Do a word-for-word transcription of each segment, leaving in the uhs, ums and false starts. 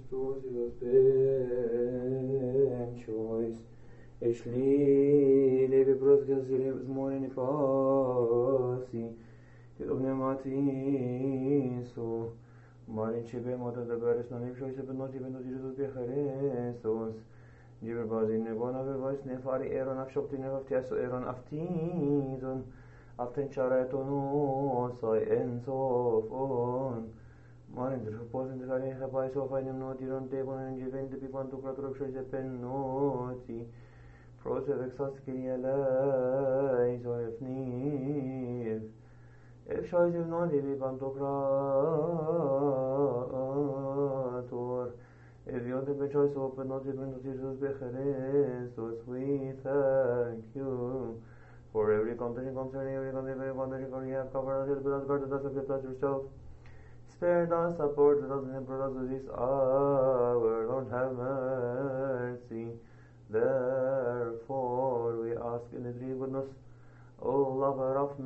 Christus was ben choice. Eshli levi brozgas zilevs moreni pasi. Tidobne matin so. Marin chebe moda da baris na nev choice benoti benoti Jesus becharesos. Jiver bazin nebona vervais nefari eron afshopti nevafti aso eron aftizon. Aften chareton sai ensof on. Marin der posen der kare khabai so fainem no diron te bonen given de pipan to kratrok shoyze pen noti prose vexas kiriela iso efni ef shoyze no de pipan to krator if you the choice open not even to Jesus becheres so we thank you for every condition concerning every condition every condition you have covered us with God the subject of yourself. Spare us, support us, and brought us to this hour. Lord, have mercy. Therefore, we ask in the three goodness, O lover of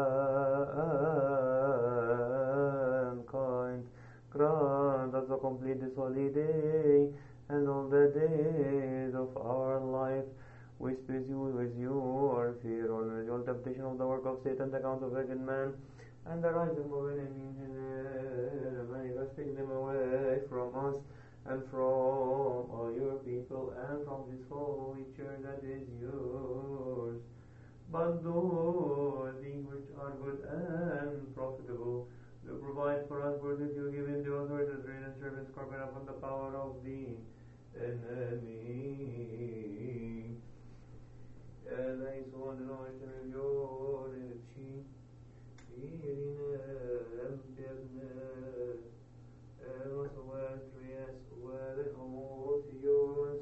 mankind, grant us to complete this holy day and all the days of our life. We space you with your fear, always all temptation of the work of Satan, the account of wicked man, and the rising of an enemy in heaven, manifesting them away from us and from all your people and from this holy church that is yours. But those things which are good and profitable to provide for us for this you given the authority to reign and serve and scorpion upon the power of the enemy. And I saw the noise of your energy. Irine empirne eros oetrias oere homotios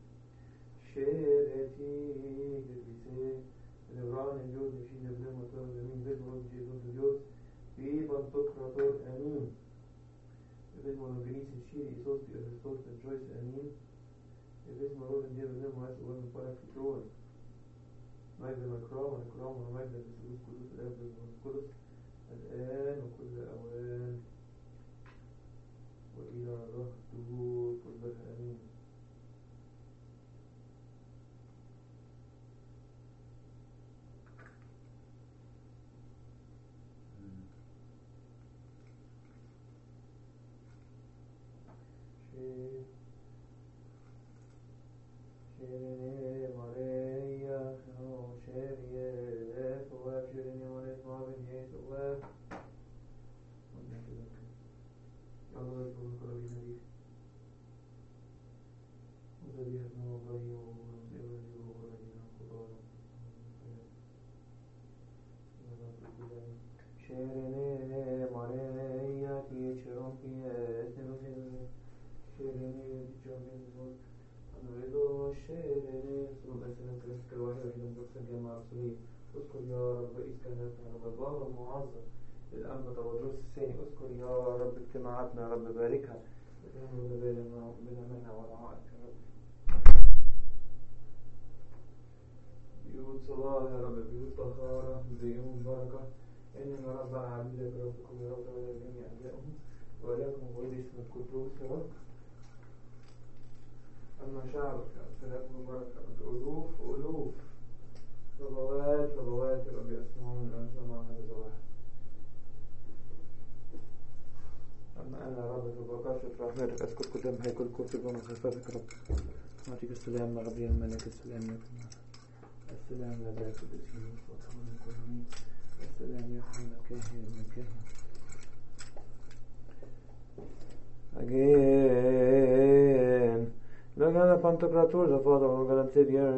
shereti grise levran en Dios nishin evne motor zemin bezmon Jesus Dios vivan tokrator amin bezmon gris shiri isos bi Christos and Joyce amin bezmon roden Dios evne mas oem para fitror مجد الإكرام والإكرام ومجد الثالوث قدوس الآب والقدس الآن وكل أوان وإلى ظهره كلها آمين. شيريني ماريا شيريني سواب شيريني ماريا سواب سواب الله يكون قربي نبي وذبيح نوبي وذبيح وغلبنا خضار شيريني ماريا كي شرون كي اسنو شيريني بيجامين نريدو شيريني سوى سنة كريسك الواحد من بكسر جماعة سوري اذكر يا رب إسكانتنا رب البابا المعظم الأنبا تودروس الثاني اذكر يا رب اجتماعاتنا رب باركها وتنمو بنا منا ورعائك يا رب بيوت صلاة يا رب بيوت طهارة بيوت بركة إننا رب عبيدك ربكم يا رب جميع أعدائهم ولكم ولي اسم القدوس يا رب أما شعبك سلام وبركة ألوف ألوف ربوات ربوات رب يسمعون أنسمع هذا الواحد. أما أنا رب تبقاش رحمتك أسكت قدام هيكل كتبون وخفافك رب أعطيك السلام ربي الملك السلام لكم السلام لذلك باسمه وطمان الكرمين السلام يحمل كاهن من كاهن. Again look at the Pantocrator, the Father of God and Savior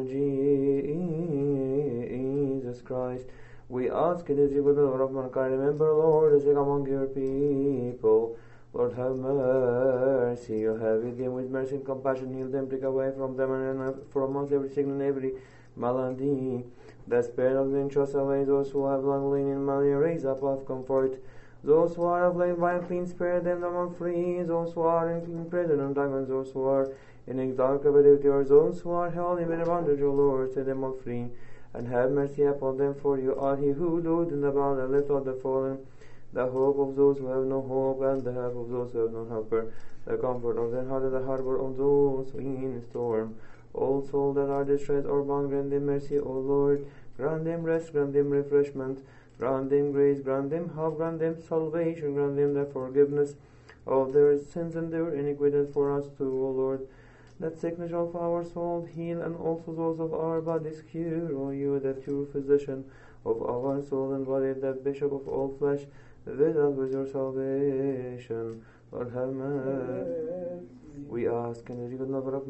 Jesus Christ. We ask in this good of mankind, remember, Lord, to take among your people. Lord, have mercy. You have with them with mercy and compassion, heal them, take away from them and from us every sickness and every malady. The spirit of the entrust away those who have long lain in malady, raise up of comfort. Those who are of late by a clean spirit, them them free. Those who are in clean prison and diamonds, those who are in dark captivity, or those who are held in bondage, O Lord, set them all free, and have mercy upon them, for you are he who doeth in the bound and lift up the fallen, the hope of those who have no hope, and the help of those who have no helper. the comfort of their heart is the harbor of those in storm. All souls that are distressed or bound, grant them mercy, O Lord. Grant them rest, grant them refreshment, grant them grace, grant them help, grant them salvation, grant them the forgiveness of their sins and their iniquities for us too, O Lord. That sickness of our soul heal, and also those of our bodies cure, O you, the true physician of our soul and body, the bishop of all flesh, visit us with your salvation. Lord, have mercy. We ask in the good number of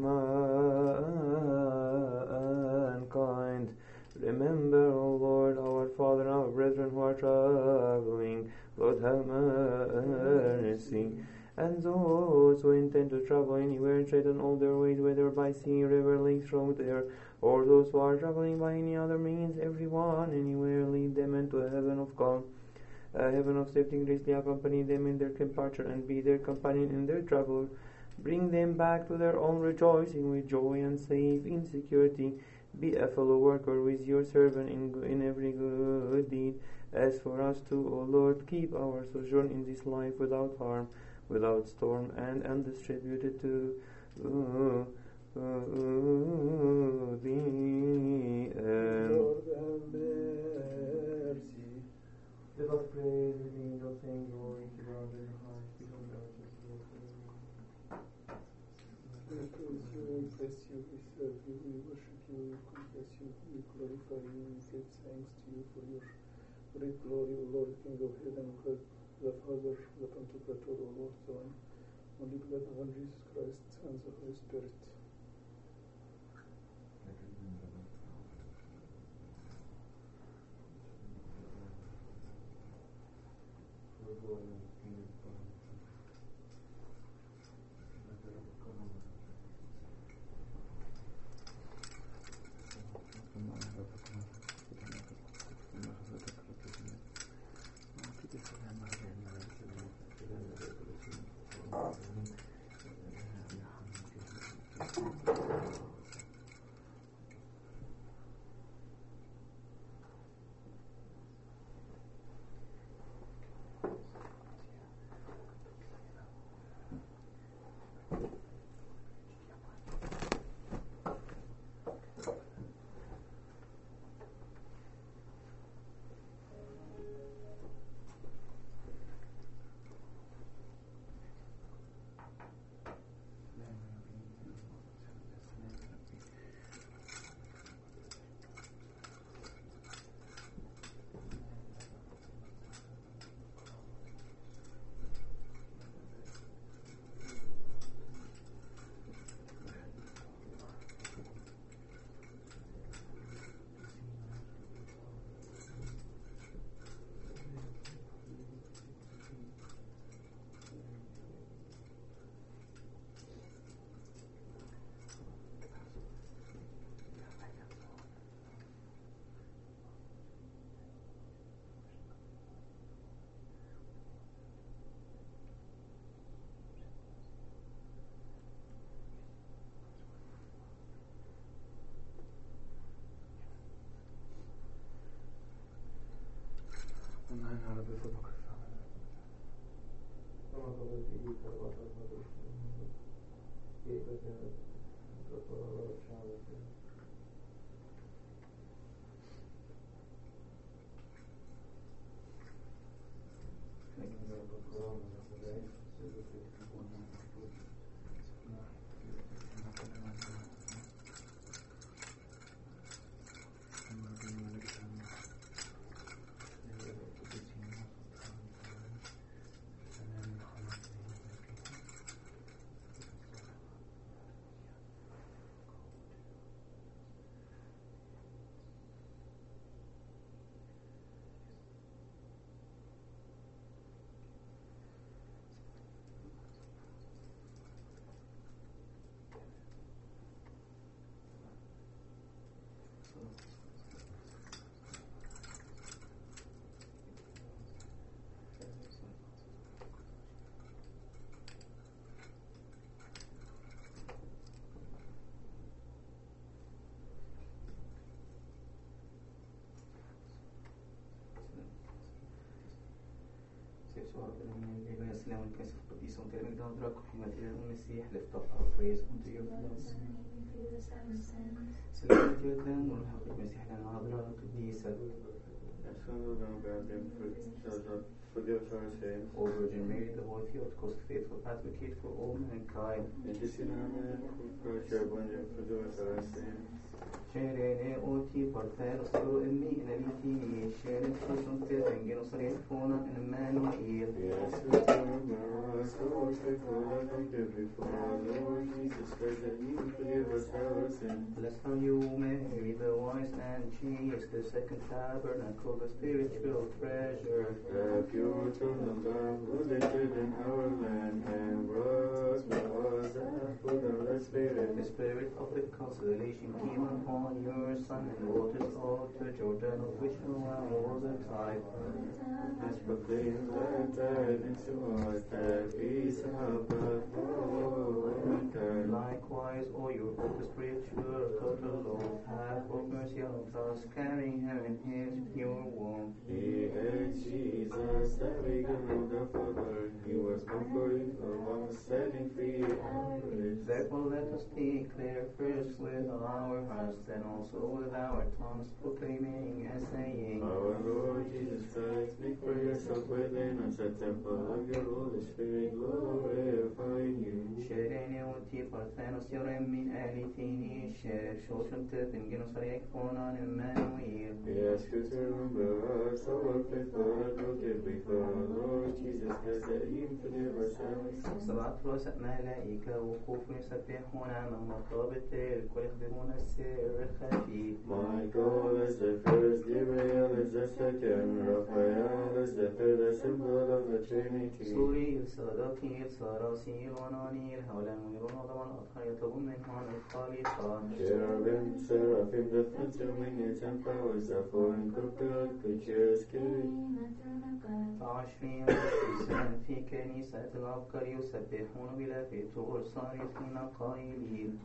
mankind. Remember, O Lord, our Father and our brethren who are traveling. Lord, have mercy. And those who intend to travel anywhere and straighten all their ways, whether by sea, river, lake, road, air, or those who are traveling by any other means, everyone, anywhere, lead them into a heaven of calm, a heaven of safety, graciously accompany them in their departure, and be their companion in their travel. Bring them back to their own rejoicing with joy and safe in security. Be a fellow worker with your servant in, in every good deed. As for us too, O Lord, keep our sojourn in this life without harm, without storm, and undistributed to uh, uh, the end. Lord, have mercy. Let us praise the angel, saying, glory to God in the highest, peace on earth. We praise you, we bless you, we serve you, we worship you, we confess you, we glorify you, we give thanks to you for your great glory, O Lord, King of heaven, God, the Father, the Pantocrator, O Lord, Son, only begotten Son, Jesus Christ, and the Holy Spirit. Nein, hallo, bevor wir gefahren. Aber so ist die Liebe, was das mal durch. Geht das ja, das war schade. Denken wir über Corona, das ist echt sehr viel gewonnen. الختام الكنيسة القديسة وتلميذ أدراك وحماية إله المسيح lift up our praise unto your throne. سلامة الختام والحق المسيح لنا أدراك القديسة. Forgive us our sins. O Virgin Mary, the Holy Theotokos, faithful advocate for all mankind. Intercede on us for your abundant, forgive us our sins. Scerene oti porteros pro emmina viti, scere susum te vengenos refona in Emmanuel. Yes, we remember us, Lord, faithful advocate before our Lord Jesus Christ, that you forgive us our sins. Blessed are you, Mary, the wise and chaste, the second tabernacle, the spiritual treasure. The pure throne of God, who lifted in our land, and brought to us the fruit of the Spirit. The spirit of the consolation came upon your Son, and the waters of the Jordan, of which Noah was a type. Has proclaimed that tidings to us, that peace of God for mankind. Likewise, all your hope, spiritual, total Lord, have of mercy on us, carrying him in his pure womb. He is Jesus, the beginning of the Father. He was conquering the one setting free our grace. Therefore, let us declare first with our hearts, then also with our tongues, proclaiming and saying, Our Lord Jesus Christ, make for yourself within us a temple of your Holy Spirit, glorifying you. Scerene uti parthenos iorem min elitini, scer shosum te vingenos reekfonan Emmanuel. We ask you to remember us, our faithful advocate before our Lord Jesus Christ, that you forgive us our sins. سبعة رؤساء ملائكة وقوف يسبحون أمام مطاب التارك ويخدمون السر الخفي. Michael is the first, Gabriel is the second, Raphael is the third, the symbol of the Trinity. سوري الصداقيل صراصيل ونانير هؤلاء المنيرون وضمان أطهر يطلبون منهم الخالقة. Cherubim, seraphim, the thrones, dominions, and powers, the four incorporeal creatures carrying. عشرين وخمسين في كنيسة العبقر يسبحون بلا فتور صارخين قائلين.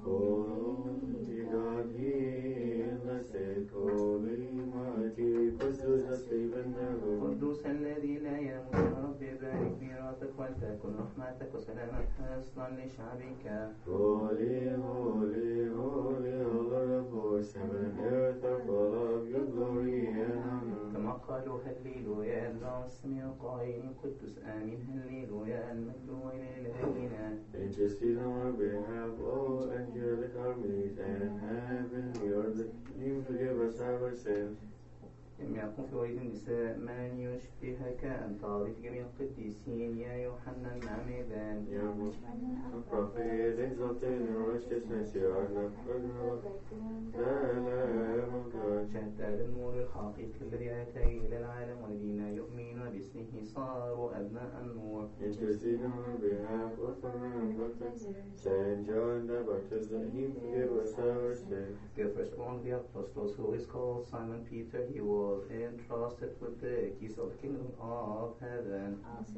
Holy God, heal the sick, holy, mighty, Christus, the Stephen, the Lord. قدوس الذي لا يموت يا رب بارك ميراثك ولتكن رحمتك وسلامك حصنا لشعبك. Holy, holy, holy, O Lord of hosts, heaven and earth are full of your glory and honor. كما قالوا هللويا الله السميع قائلين قدوس آمين هللويا المجد وإلى إلهنا. Intercede on our behalf, O angelic armies, and heavenly order, you forgive us our sins. لم يكن في وليد النساء من يشبهك أنت عظيم جميع القديسين يا يوحنا المعمدان. You are a prophet, exalted in righteousness, you are the Father the Lamb of God. شهدت بالنور الحقيقي الذي أتى إلى العالم والذين يؤمنون باسمه صاروا أبناء النور. Intercede on our behalf, O Father and Prophet, Saint John the Baptist, that he forgive us our sins. The first among the apostles, who is called Simon Peter, he was entrusted with the keys of the kingdom of heaven.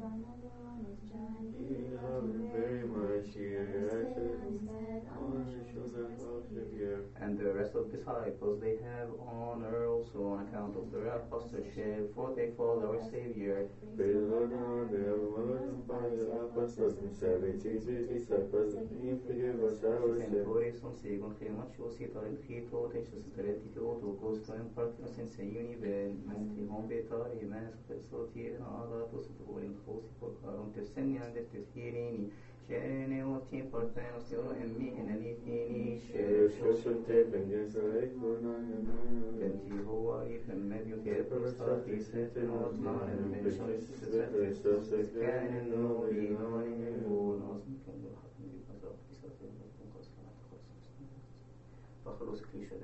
He loved him very much, he rested on the shoulders of Savior. And the rest of the disciples, they have honor also on account of their apostleship, for they follow our Savior. Praise the Lord, our dear Lord, and by the apostles and seventy disciples, that he forgive us our sins. Sentores son segon schemat shositar in khito tesositaretti to gostoin partners in sayuni ben masti hom betar imas sotir ala to sotorin khosi por karon teseni and teshirini sherene oti partners yo emmi in alifini Share social tape and yes, I for none Venti hoari fem medio che prostati sete nos non and mention sete sete can no be no nos فخلص كليشة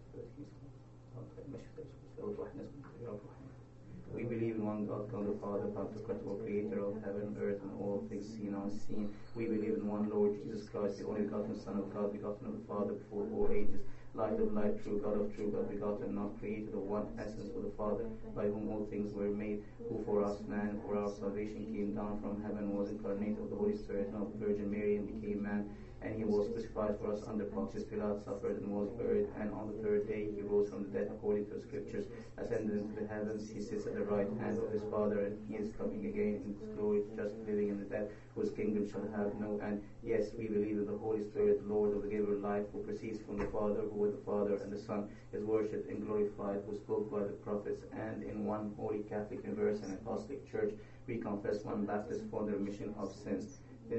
We believe in one God, God the Father, Pantocrator, Creator of heaven, earth, and all things seen and unseen. We believe in one Lord Jesus Christ, the only begotten Son of God, begotten of the Father before all ages, light of light, true God of true God, begotten, not created, of one essence with the Father, by whom all things were made, who for us man, for our salvation came down from heaven, was incarnate of the Holy Spirit and of the Virgin Mary, and became man, and he was crucified for us under Pontius Pilate, suffered and was buried, and on the third day he rose from the dead according to the Scriptures, ascended into the heavens, he sits at the right hand of his Father, and he is coming again in his glory to judge the living and the dead, whose kingdom shall have no end. Yes, we believe in the Holy Spirit, Lord of the giver of life, who proceeds from the Father, who with the Father and the Son is worshipped and glorified, who spoke by the prophets, and in one holy Catholic universe and apostolic church we confess one baptism for the remission of sins.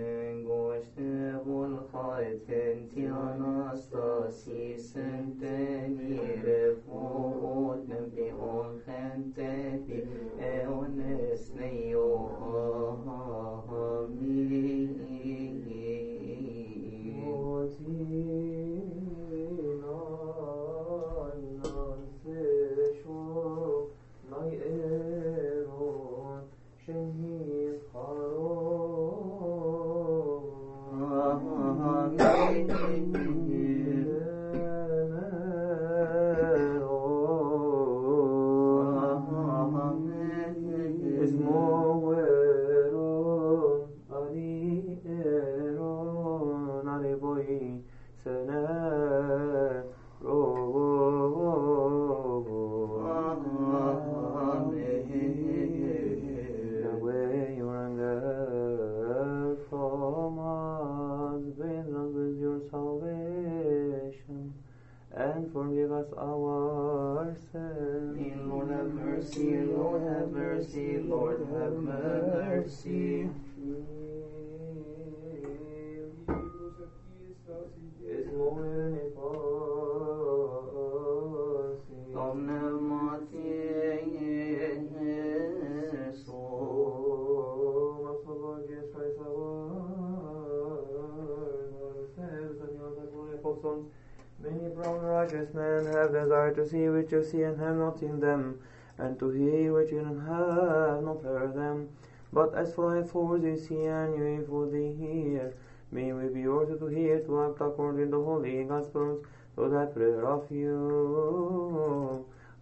Many brown righteous men have desired to see which you see and have not seen them, and to hear which you have not heard them. But as for for they see and you for they hear, may we be ordered to hear to act according to the holy Gospels, so that prayer of you,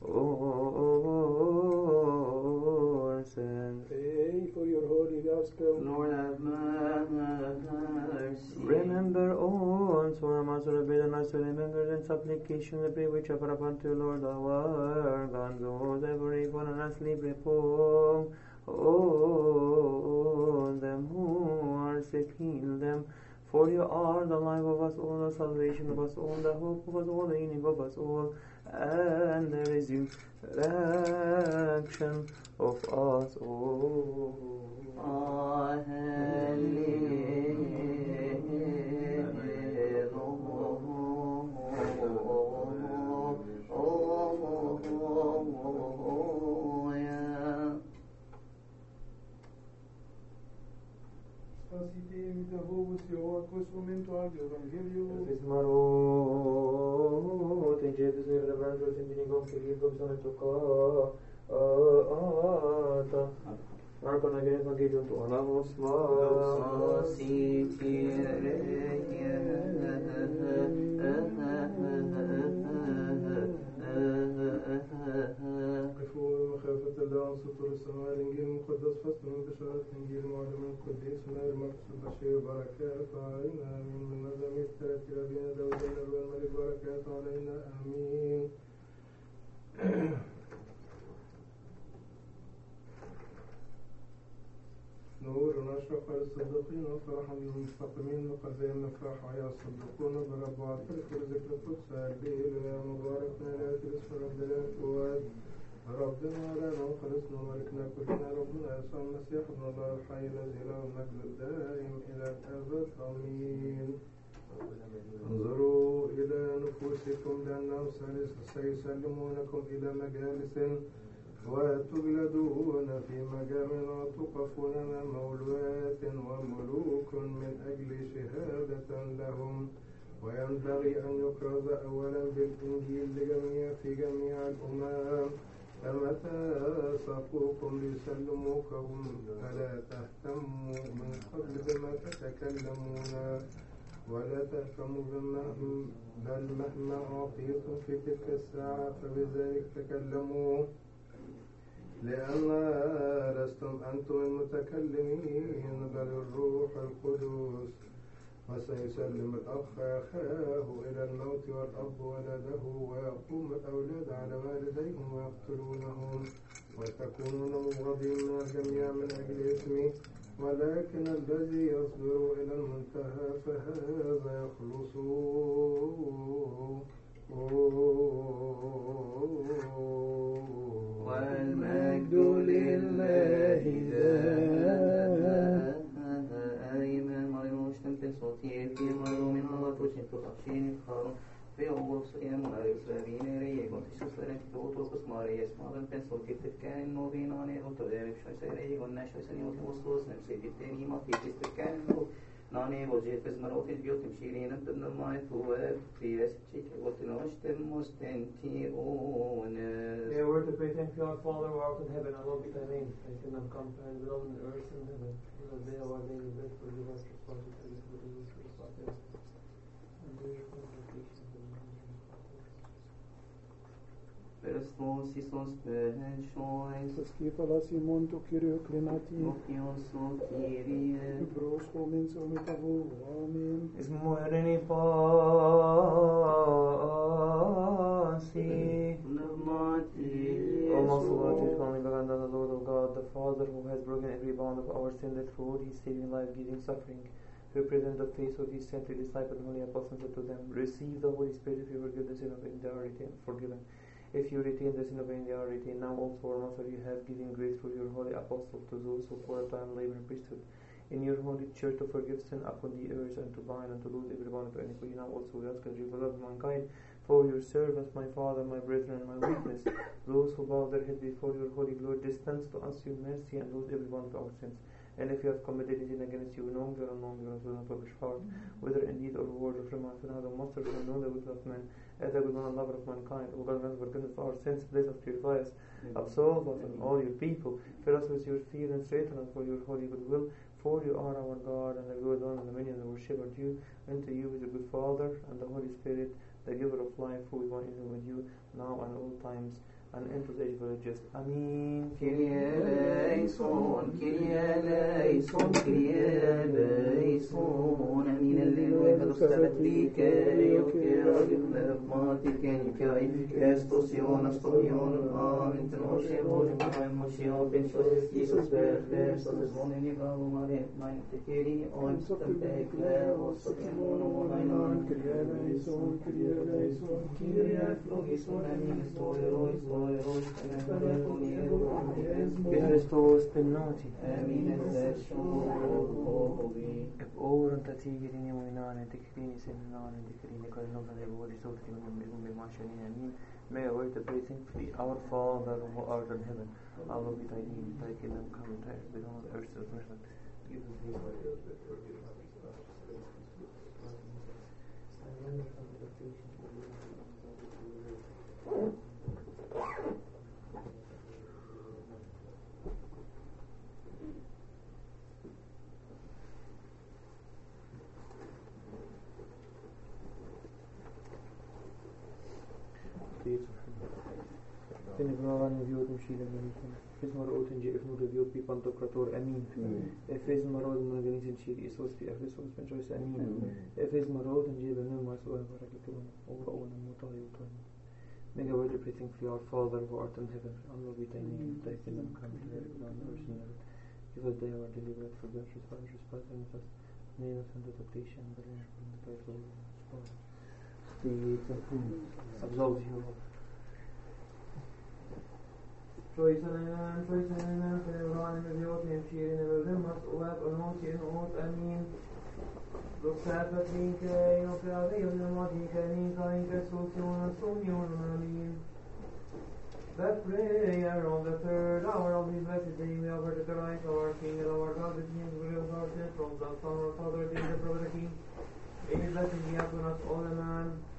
O send. Pray for your holy Gospel. Lord have mercy. Remember all, so I must obey the nice remember and supplication the prayer which offer upon to Lord our God, those every one and asleep repose. Oh, them who are sick, heal them. For you are the life of us all, the salvation of us all, the hope of us all, the healing of us all, and the resurrection of us all. Questo momento al Evangelio. Fismaro, te Jesus ne reverendo sentini con che libro bisogna toccare. Ata. Marco na gene Evangelio tu alamos ma. Si قفوا مخافة الله وسطر السماء الإنجيل المقدس فصل من بشارة الإنجيل معلم القديس مار مرقس البشير بركات علينا آمين من مزامير الثلاثة بين داود النبي والملك بركات علينا آمين. نور نشرق للصديقين وفرحا للمستقيمين وقزين نفرح يا الصديقون برب واعترف ذكر القدس الليل يا مبارك لا تلس ربنا فؤاد ربنا لا نخلصنا ملكنا كلنا ربنا يسوع المسيح ابن الله الحي الذي له المجد الدائم الى الابد امين. انظروا الى نفوسكم لانهم سيسلمونكم الى مجالس وتجلدون في مجامع وتقفون امام مولوات وملوك من اجل شهاده لهم، وينبغي ان يكرز اولا بالانجيل لجميع في جميع الامم. فمتى ساقوكم ليسلموكم فلا تهتموا من قبل بما تتكلمون ولا تهتموا بل مهما اعطيتم في تلك الساعه فبذلك تكلموا، لأن لستم أنتم المتكلمين بل الروح القدس. وسيسلم الأخ أخاه إلى الموت والأب ولده ويقوم الأولاد على والديهم ويقتلونهم وتكونون مبغضين من الجميع من أجل اسمي ولكن الذي يصبر إلى المنتهى فهذا يخلص. والمجد لله ذات أيمن مريم شتمت صوتي في مريم من الله توشن تطشين خارم في أول صيام مريم سلامين ريه قلت شو سلامك توتوكس مريم اسمعن بنصوتي تتكان نوبيناني وتدرب شو سيريه قلنا شو سني وتوصلوس نمسي التاني ما في تتكان ناني وجيت بس مرات البيوت تمشيلين ابن الماء تواب في رسيك قلت نوشتم مستنتيون. Yeah, we're to pray thank you, our Father who art in heaven, hallowed be thy name. Thy kingdom come, thy will on earth and heaven. Give us day our daily bread, forgive us responsibilities for the use of the and do your convocation. Christos Iisus pensiois, Skifala Simon to Kyrio Clemati, Opios o Kyrie, Bros Homins Omitavu, Amen. Is morning pasi. O most Lord, only begun the Lord of God, the Father, who has broken every bond of our sin, that through His saving life-giving suffering, who present the face of His saintly disciples and holy apostles to them, receive the Holy Spirit if you forgive the sin of sin, they are retained, forgiven. If you retain the sin of sin, they are retained. Now also, our Master, you have given grace through your holy apostles to those who for a time labor in priesthood in your holy church to forgive sin upon the earth and to bind and to lose every bond of iniquity. Now also we ask that you forgive mankind for your servants, my Father, my brethren, and my weakness. Those who bow their head before your holy glory, dispense to us your mercy and lose every one of our sins. And if you have committed sin against you, knowingly or unknowingly, with not publish heart, whether in deed or word or from our Father, Master, who know the will of men, as a good man and lover of mankind, O God, grant forgiveness of our sins, bless us, purify us, absolve us and all your people, fill us with your fear and strengthen us for your holy goodwill. For you are our God and the good one and the minion that worship you. Unto you is the good Father and the Holy Spirit, the giver of life, who is one in with you, now and all times, and into the age of the just. Amen. Kyrie eleison, Kyrie eleison, Kyrie eleison. Amin. Alleluia. Dostavet like, Eucharistia, Pneumatice, Eucharistia, Christos Ionas, Ionas, Amen. Tenoshe, Bože, Moshe, Pensos, Jesus, Verdes, Sos, Monin, Bravo, Mare, Mainte, Kyrie, Oim, Sotem, Tekleo, Sotem, Mono, Monainan, Kyrie eleison, Kyrie eleison, Kyrie eflogison, Amin. Stoirois, Stoirois, Christos benoti. Amin. Oren tatigrini muinane, tikrini seminane, tikrini kalnogane, voli sotri mumbi mashani. Amin. May I wait the praising for our Father who art in heaven. Hallowed be thy name, thy kingdom come, thy will be done on earth as it is in heaven. Give us this our daily bread, forgive us our sins, and lead us not into temptation, but deliver us from evil. Ten ignoran vjot mshile menitin. Fes marot nje ifnu de vjot pi pantokrator amin. Efes marot mun ganisin shir Isus pi Efesos ben jois amin. Efes marot nje benu masul barakatun. Oba ona mutayi utan. May I worship everything for your Father who art in heaven. Hallowed be thy name. Thy kingdom come, thy will be done on earth as in heaven. Give us daily our daily bread, forgive us our trespasses and us. Lead us into temptation, but deliver us from the evil one. Stay absolve you. Trojsanen, trojsanen, fenoran, vjot, nemshirin, evrimmas, oab, ornotin, ot, amin. Luxafat minke, yokrave, yonematinke, ninka, inke, sosionan, somionan, amin. The prayer of the third hour of this blessed day, we offer to Christ, our King and our God, the King of the God, from the Son, our Father, the King, the Brother, the King. May His blessing be upon us all, amen.